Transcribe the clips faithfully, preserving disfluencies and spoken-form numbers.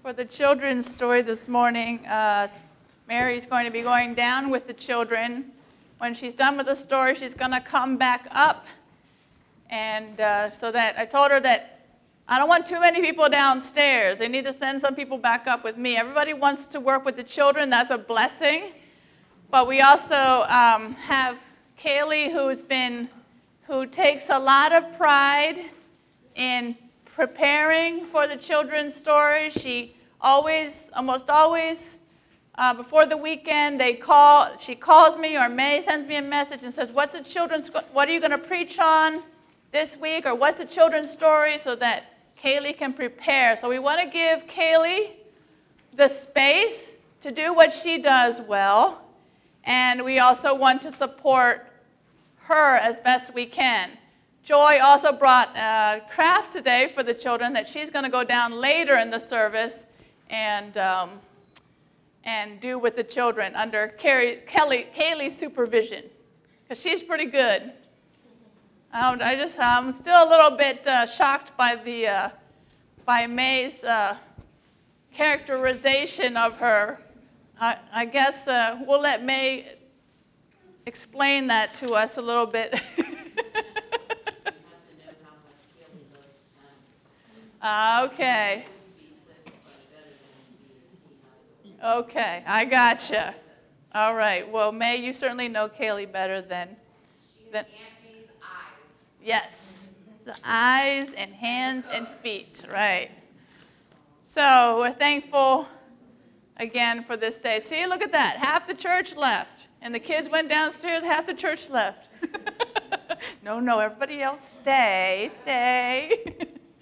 For the children's story this morning, uh, Mary's going to be going down with the children. When she's done with the story, she's going to come back up. And uh, so that I told her that I don't want too many people downstairs. They need to send some people back up with me. Everybody wants to work with the children. That's a blessing. But we also um, have Kaylee, who's been, who takes a lot of pride in preparing for the children's story. She always, almost always, uh, before the weekend, they call. She calls me, or May sends me a message and says, "What's the children's? What are you going to preach on this week?" Or "What's the children's story?" So that Kaylee can prepare. So we want to give Kaylee the space to do what she does well, and we also want to support her as best we can. Joy also brought uh, craft today for the children that she's going to go down later in the service and um, and do with the children under Carrie, Kelly, Kaylee's supervision, because she's pretty good. Um, I just I'm still a little bit uh, shocked by the uh, by May's uh, characterization of her. I, I guess uh, we'll let May explain that to us a little bit. Uh, okay. Okay, I gotcha. All right. Well, May, you certainly know Kaylee better than. than yes, the eyes and hands and feet. Right. So we're thankful again for this day. See, look at that. Half the church left, and the kids went downstairs. Half the church left. no, no, everybody else stay, stay.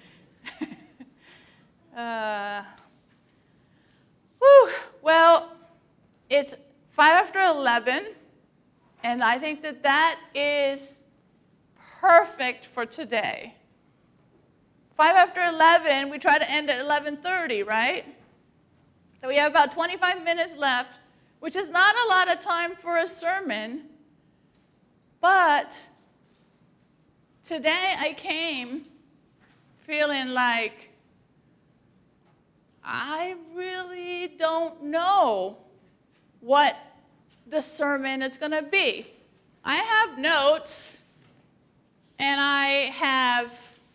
Uh, whew, well, it's five after eleven, and I think that that is perfect for today. five after eleven, we try to end at eleven thirty, right? So we have about twenty-five minutes left, which is not a lot of time for a sermon, but today I came feeling like I really don't know what the sermon is going to be. I have notes, and I have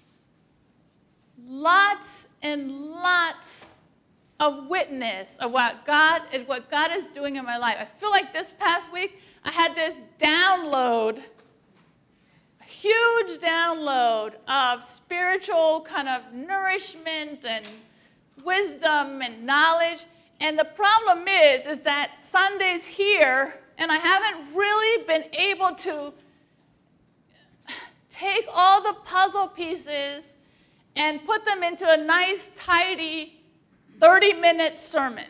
lots and lots of witness of what God is, what God is doing in my life. I feel like this past week I had this download, a huge download of spiritual kind of nourishment and wisdom and knowledge. And the problem is, is that Sunday's here, and I haven't really been able to take all the puzzle pieces and put them into a nice, tidy thirty-minute sermon.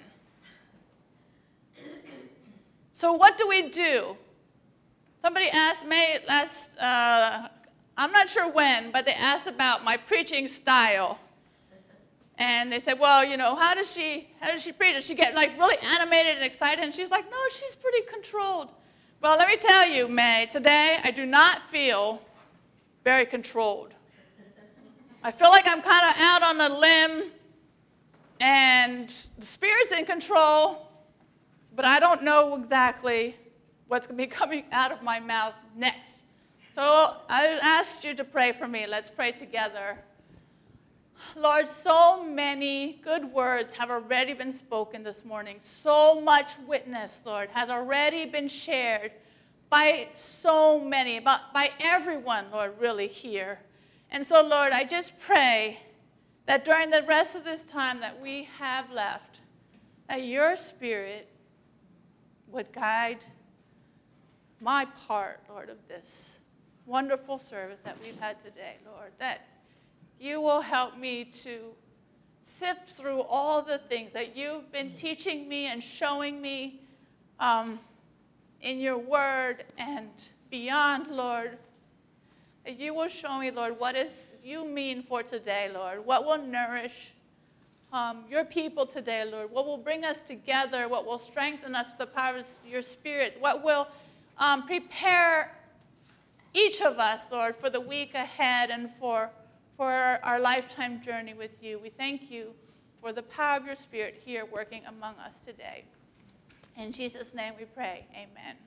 So what do we do? Somebody asked me last, uh, I'm not sure when, but they asked about my preaching style. And they said, well, you know, how does she, how does she preach? Does she get like really animated and excited? And she's like, no, she's pretty controlled. Well, let me tell you, May, today I do not feel very controlled. I feel like I'm kind of out on a limb, and the Spirit's in control, but I don't know exactly what's going to be coming out of my mouth next. So I asked you to pray for me. Let's pray together. Lord, so many good words have already been spoken this morning. So much witness, Lord, has already been shared by so many, by, by everyone, Lord, really here. And so, Lord, I just pray that during the rest of this time that we have left, that your Spirit would guide my part, Lord, of this wonderful service that we've had today, Lord, that you will help me to sift through all the things that you've been teaching me and showing me um, in your word and beyond, Lord. That you will show me, Lord, what is you mean for today, Lord. What will nourish um, your people today, Lord. What will bring us together. What will strengthen us with the power of your Spirit. What will um, prepare each of us, Lord, for the week ahead and for for our lifetime journey with you. We thank you for the power of your Spirit here working among us today. In Jesus' name we pray, amen.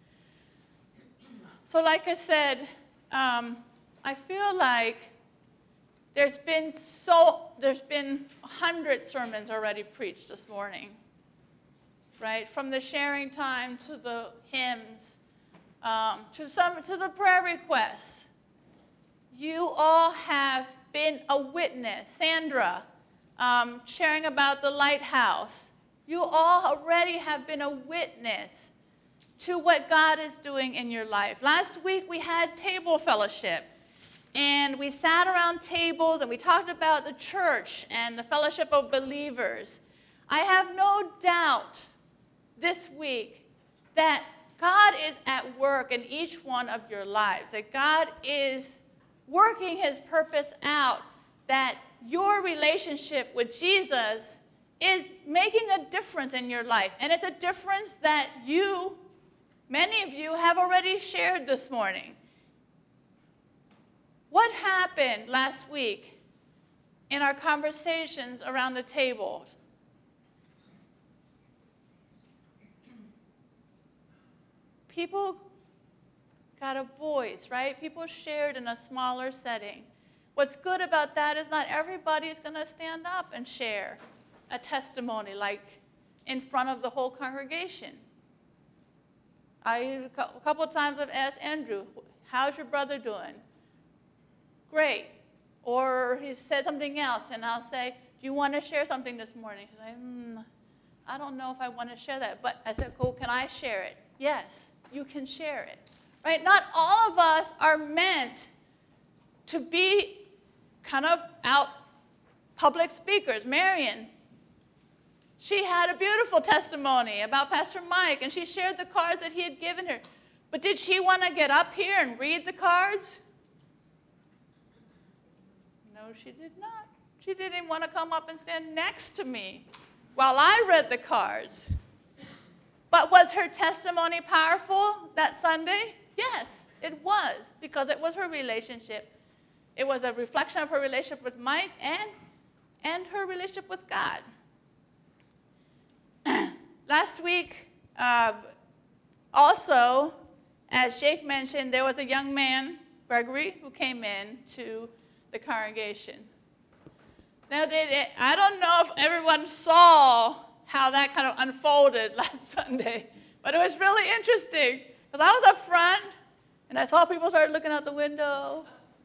So like I said, um, I feel like there's been so, there's been a hundred sermons already preached this morning, right? From the sharing time to the hymns, um, to some, to the prayer requests. You all have been a witness. Sandra, um, sharing about the lighthouse. You all already have been a witness to what God is doing in your life. Last week we had table fellowship, and we sat around tables and we talked about the church and the fellowship of believers. I have no doubt this week that God is at work in each one of your lives, that God is working his purpose out, that your relationship with Jesus is making a difference in your life. And it's a difference that you, many of you, have already shared this morning. What happened last week in our conversations around the table? People got a voice, right? People shared in a smaller setting. What's good about that is not everybody is going to stand up and share a testimony like in front of the whole congregation. I, a couple of times I've asked Andrew, how's your brother doing? Great. Or he said something else, and I'll say, do you want to share something this morning? He's like, mm, I don't know if I want to share that. But I said, cool, can I share it? Yes, you can share it. Right? Not all of us are meant to be kind of out public speakers. Marion, she had a beautiful testimony about Pastor Mike, and she shared the cards that he had given her. But did she want to get up here and read the cards? No, she did not. She didn't want to come up and stand next to me while I read the cards. But was her testimony powerful that Sunday? Yes, it was, because it was her relationship. It was a reflection of her relationship with Mike and, and her relationship with God. Last week, uh, also, as Jake mentioned, there was a young man, Gregory, who came in to the congregation. Now, did it, I don't know if everyone saw how that kind of unfolded last Sunday, but it was really interesting, because I was up front, and I saw people started looking out the window.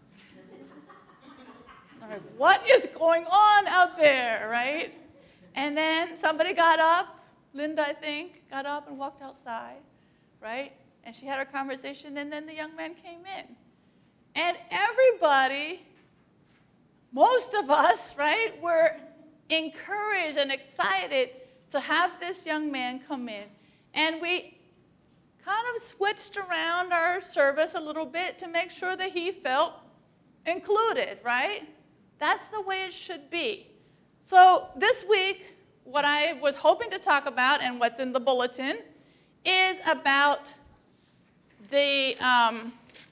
I'm like, what is going on out there, right? And then somebody got up, Linda, I think, got up and walked outside, right? And she had her conversation, and then the young man came in. And everybody, most of us, right, were encouraged and excited to have this young man come in. And we kind of switched around our service a little bit to make sure that he felt included, right? That's the way it should be. So this week, what I was hoping to talk about and what's in the bulletin is about the, um,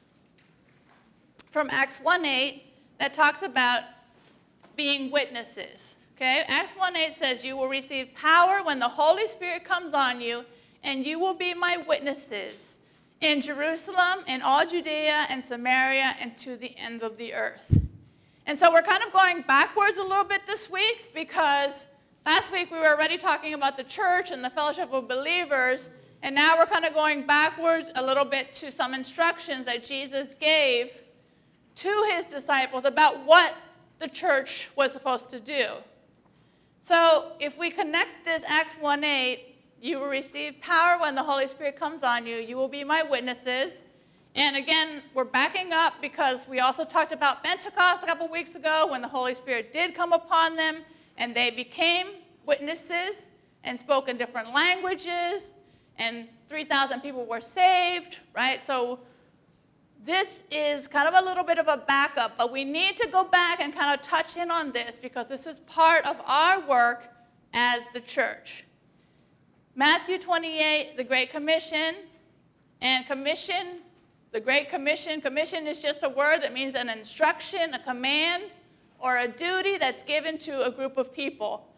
from Acts one eight, that talks about being witnesses. Okay? Acts one eight says, you will receive power when the Holy Spirit comes on you, and you will be my witnesses in Jerusalem, in all Judea and Samaria, and to the ends of the earth. And so we're kind of going backwards a little bit this week, because last week we were already talking about the church and the fellowship of believers, and now we're kind of going backwards a little bit to some instructions that Jesus gave to his disciples about what the church was supposed to do. So if we connect this Acts one eight, you will receive power when the Holy Spirit comes on you. You will be my witnesses. And again, we're backing up because we also talked about Pentecost a couple weeks ago when the Holy Spirit did come upon them and they became witnesses and spoke in different languages, and three thousand people were saved, right? So this is kind of a little bit of a backup, but we need to go back and kind of touch in on this because this is part of our work as the church. Matthew twenty-eight, the Great Commission, and commission, the Great Commission. Commission is just a word that means an instruction, a command, or a duty that's given to a group of people.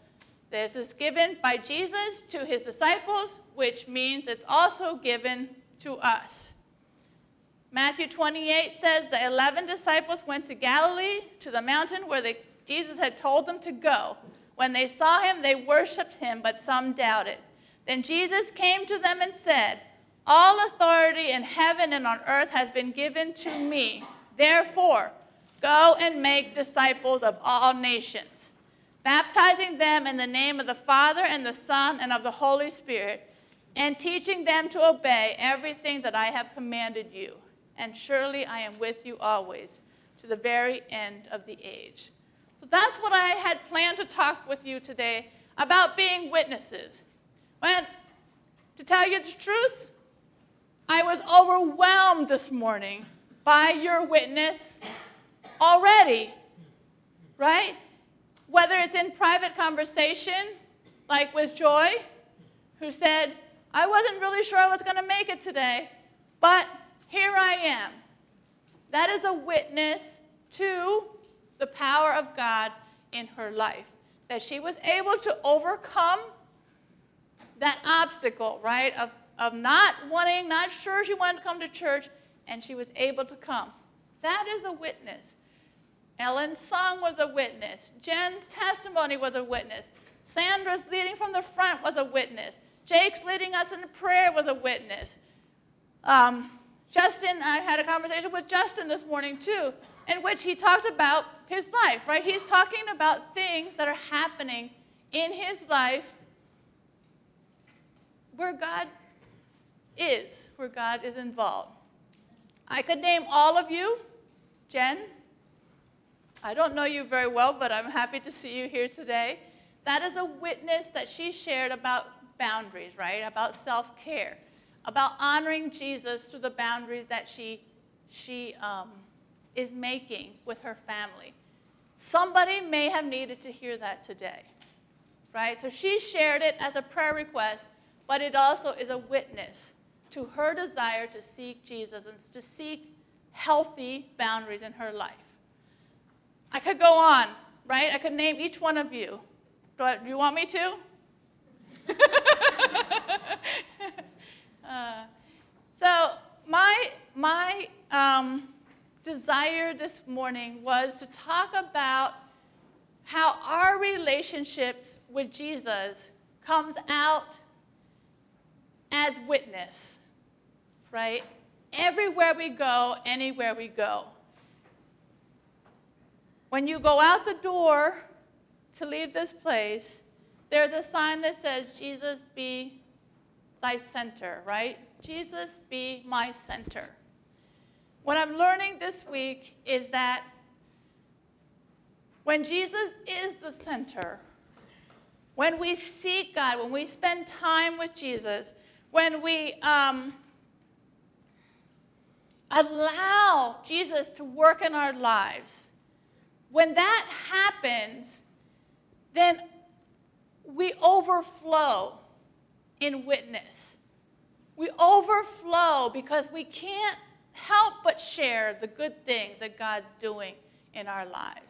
This is given by Jesus to his disciples, which means it's also given to us. Matthew twenty-eight says the eleven disciples went to Galilee, to the mountain where they, Jesus had told them to go. When they saw him, they worshipped him, but some doubted. Then Jesus came to them and said, "All authority in heaven and on earth has been given to me. Therefore, go and make disciples of all nations, baptizing them in the name of the Father and the Son and of the Holy Spirit, and teaching them to obey everything that I have commanded you. And surely I am with you always, to the very end of the age." So that's what I had planned to talk with you today about being witnesses. When, to tell you the truth, I was overwhelmed this morning by your witness already, right? Whether it's in private conversation, like with Joy, who said, "I wasn't really sure I was going to make it today, but here I am." That is a witness to the power of God in her life, that she was able to overcome that obstacle, right, of, of not wanting, not sure she wanted to come to church, and she was able to come. That is a witness. Ellen's song was a witness. Jen's testimony was a witness. Sandra's leading from the front was a witness. Jake's leading us in prayer was a witness. Um, Justin, I had a conversation with Justin this morning too, in which he talked about his life, right? He's talking about things that are happening in his life where God is, where God is involved. I could name all of you. Jen, I don't know you very well, but I'm happy to see you here today. That is a witness that she shared about boundaries, right? About self-care, about honoring Jesus through the boundaries that she, she um, is making with her family. Somebody may have needed to hear that today, right? So she shared it as a prayer request, but it also is a witness to her desire to seek Jesus and to seek healthy boundaries in her life. I could go on, right? I could name each one of you. Do, I, do you want me to? uh, so my, my um, desire this morning was to talk about how our relationships with Jesus comes out as witness, right? Everywhere we go, anywhere we go. When you go out the door to leave this place, there's a sign that says, "Jesus be thy center," right? Jesus be my center. What I'm learning this week is that when Jesus is the center, when we seek God, when we spend time with Jesus, when we um, allow Jesus to work in our lives, when that happens, then we overflow in witness. We overflow because we can't help but share the good things that God's doing in our lives.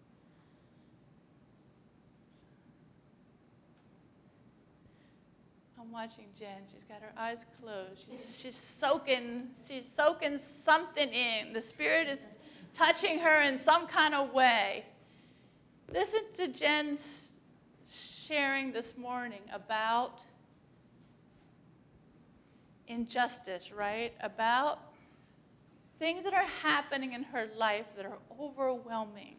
I'm watching Jen. She's got her eyes closed. She's, she's soaking, she's soaking something in. The Spirit is touching her in some kind of way. Listen to Jen's sharing this morning about injustice, right? About things that are happening in her life that are overwhelming.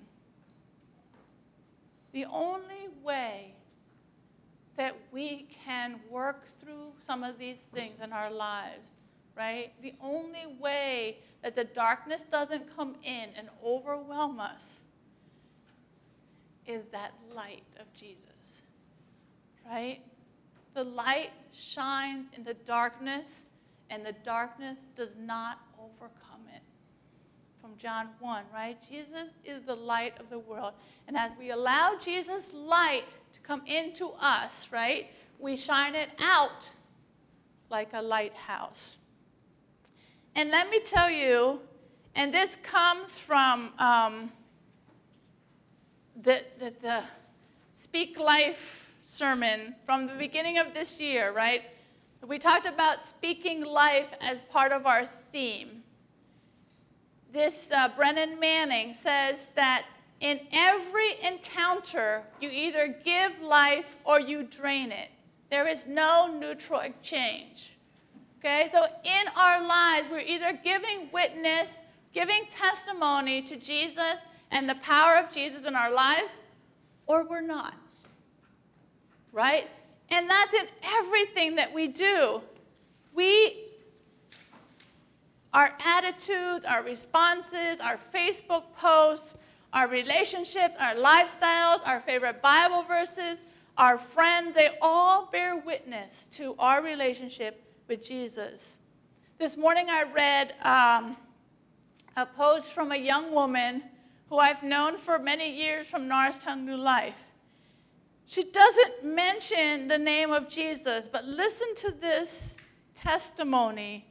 The only way that we can work through some of these things in our lives, right? The only way that the darkness doesn't come in and overwhelm us is that light of Jesus, right? The light shines in the darkness, and the darkness does not overcome it. From John one, right? Jesus is the light of the world. And as we allow Jesus' light to come into us, right, we shine it out like a lighthouse. And let me tell you, and this comes from um, the, the, the Speak Life sermon from the beginning of this year, right? We talked about speaking life as part of our theme. This uh, Brennan Manning says that in every encounter, you either give life or you drain it. There is no neutral exchange. Okay, so in our lives, we're either giving witness, giving testimony to Jesus and the power of Jesus in our lives, or we're not. Right? And that's in everything that we do. We, our attitudes, our responses, our Facebook posts, our relationships, our lifestyles, our favorite Bible verses, our friends, they all bear witness to our relationship with Jesus. This morning I read um, a post from a young woman who I've known for many years from Norristown New Life. She doesn't mention the name of Jesus, but listen to this testimony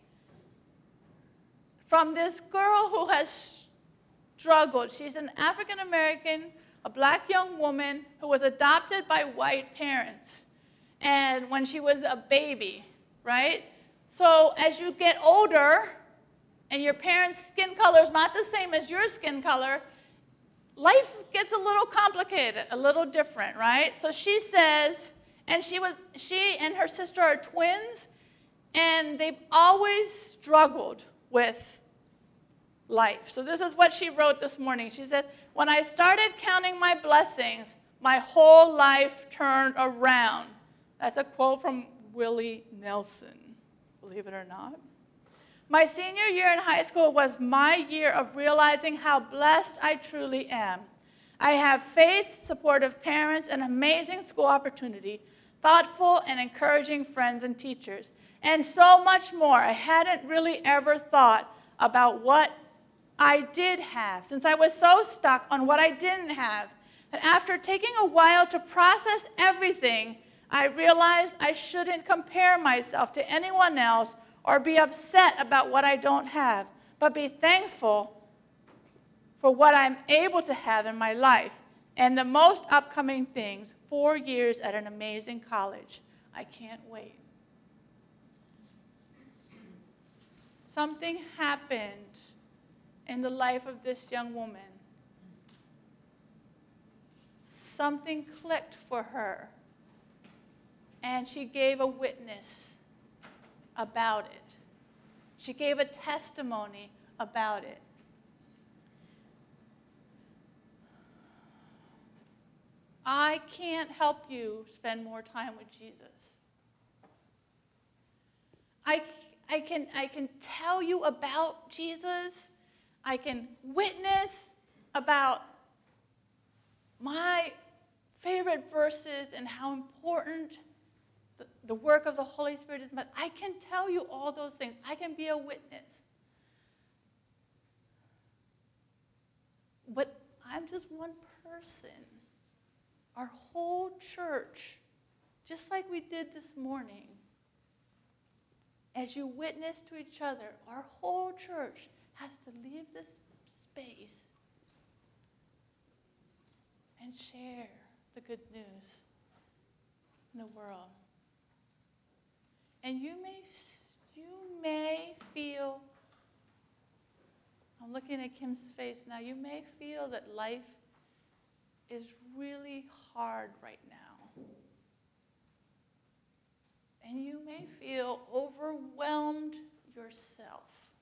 from this girl who has struggled. She's an African American, a black young woman who was adopted by white parents, and when she was a baby, right? So as you get older and your parents' skin color is not the same as your skin color, life gets a little complicated, a little different, right? So she says, and she was she and her sister are twins, and they've always struggled with life. So this is what she wrote this morning. She said, "When I started counting my blessings, my whole life turned around." That's a quote from Willie Nelson, believe it or not. "My senior year in high school was my year of realizing how blessed I truly am. I have faith, supportive parents, an amazing school opportunity, thoughtful and encouraging friends and teachers, and so much more I hadn't really ever thought about what I did have, since I was so stuck on what I didn't have. And after taking a while to process everything, I realized I shouldn't compare myself to anyone else or be upset about what I don't have, but be thankful for what I'm able to have in my life. And the most upcoming things, four years at an amazing college. I can't wait." Something happened in the life of this young woman. Something clicked for her, and she gave a witness about it. She gave a testimony about it. I can't help you spend more time with Jesus. I, I, can, I can tell you about Jesus. I can witness about my favorite verses and how important the, the work of the Holy Spirit is. But I can tell you all those things. I can be a witness. But I'm just one person. Our whole church, just like we did this morning, as you witness to each other, our whole church has to leave this space and share the good news in the world. And you may, you may feel, I'm looking at Kim's face now, you may feel that life is really hard right now. And you may feel overwhelmed yourself.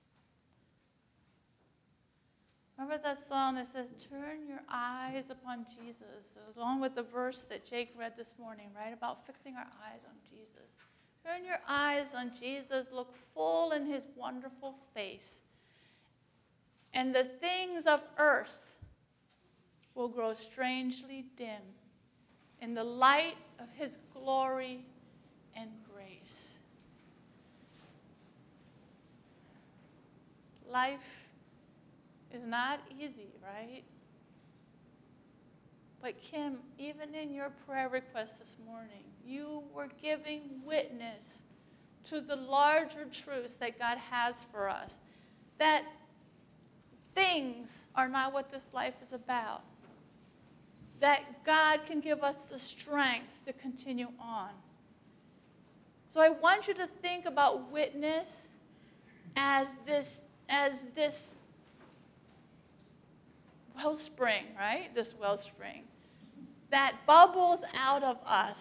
Remember that song that says, "Turn your eyes upon Jesus," along with the verse that Jake read this morning, right, about fixing our eyes on Jesus. Turn your eyes on Jesus, look full in his wonderful face, and the things of earth will grow strangely dim in the light of his glory and grace. Life is not easy, right? But Kim, even in your prayer request this morning, you were giving witness to the larger truths that God has for us. That things are not what this life is about. that God can give us the strength to continue on. So I want you to think about witness as this, as this wellspring, right? This wellspring that bubbles out of us.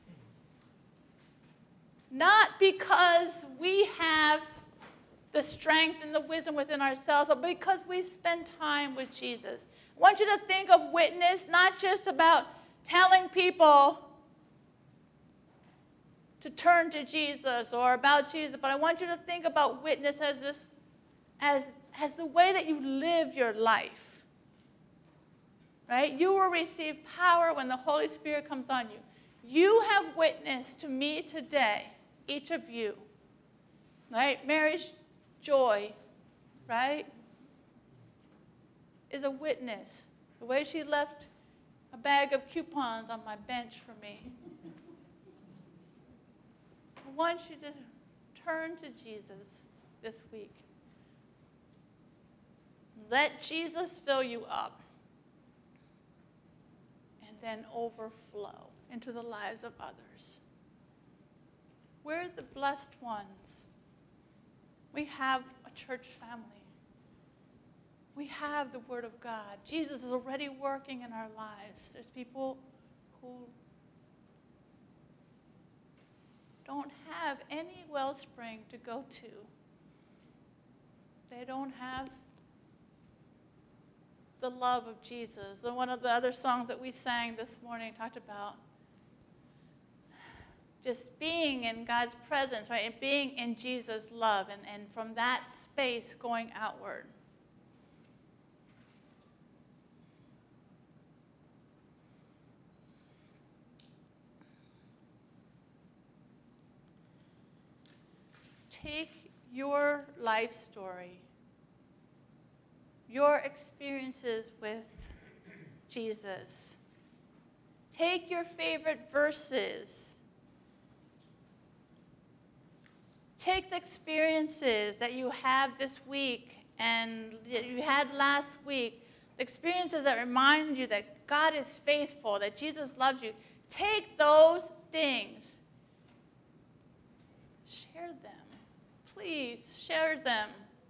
Not because we have the strength and the wisdom within ourselves, but because we spend time with Jesus. I want you to think of witness not just about telling people to turn to Jesus or about Jesus, but I want you to think about witness as this, as, as the way that you live your life. Right? You will receive power when the Holy Spirit comes on you. You have witnessed to me today, each of you. Right? Mary's joy, right, is a witness. The way she left a bag of coupons on my bench for me. I want you to turn to Jesus this week. Let Jesus fill you up and then overflow into the lives of others. We're the blessed ones. We have a church family. We have the Word of God. Jesus is already working in our lives. There's people who don't have any wellspring to go to. They don't have the love of Jesus. And one of the other songs that we sang this morning talked about just being in God's presence, right? And being in Jesus' love. And, and from that space going outward. Take your life story, your experiences with Jesus. Take your favorite verses. Take the experiences that you have this week and that you had last week, the experiences that remind you that God is faithful, that Jesus loves you. Take those things. Share them. Please share them.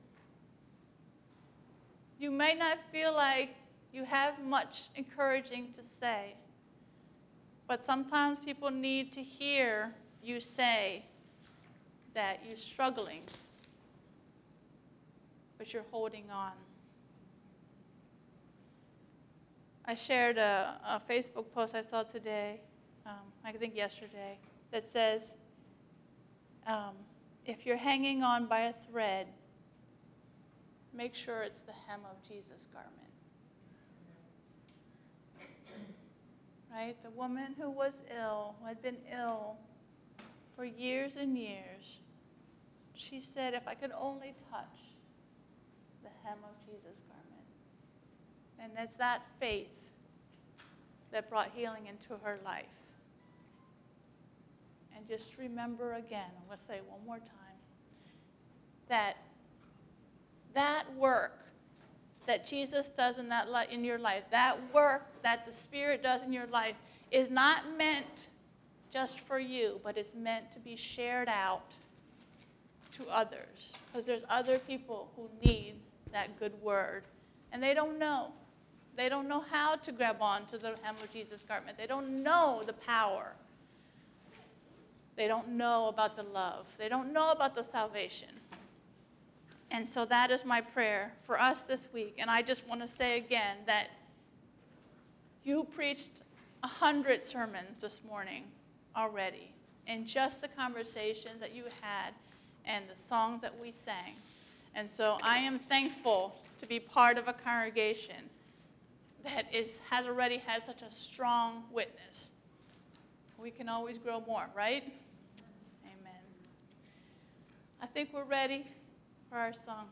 You may not feel like you have much encouraging to say, but sometimes people need to hear you say that you're struggling, but you're holding on. I shared a, a Facebook post I saw today, um, I think yesterday, that says, um, if you're hanging on by a thread, make sure it's the hem of Jesus' garment. Right? The woman who was ill, who had been ill for years and years, she said, if I could only touch the hem of Jesus' garment. And it's that faith that brought healing into her life. And just remember again, I'm going to say it one more time, that that work that Jesus does in that li- in your life, that work that the Spirit does in your life is not meant just for you, but it's meant to be shared out to others. Because there's other people who need that good word. And they don't know. They don't know how to grab on to the hem of Jesus' garment. They don't know the power. They don't know about the love. They don't know about the salvation. And so that is my prayer for us this week. And I just want to say again that you preached a hundred sermons this morning already in just the conversations that you had and the songs that we sang. And so I am thankful to be part of a congregation that is, has already had such a strong witness. We can always grow more, right? Amen. I think we're ready for our song.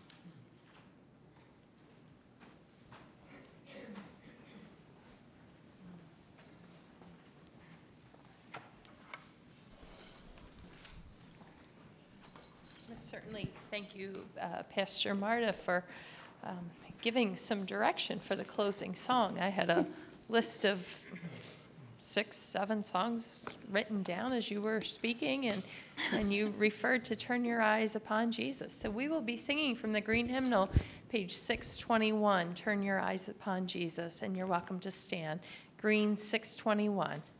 Certainly, thank you, uh, Pastor Marta, for um, giving some direction for the closing song. I had a list of six, seven songs written down as you were speaking, and, and you referred to Turn Your Eyes Upon Jesus. So we will be singing from the Green Hymnal, page six twenty-one, Turn Your Eyes Upon Jesus, and you're welcome to stand. Green six twenty-one.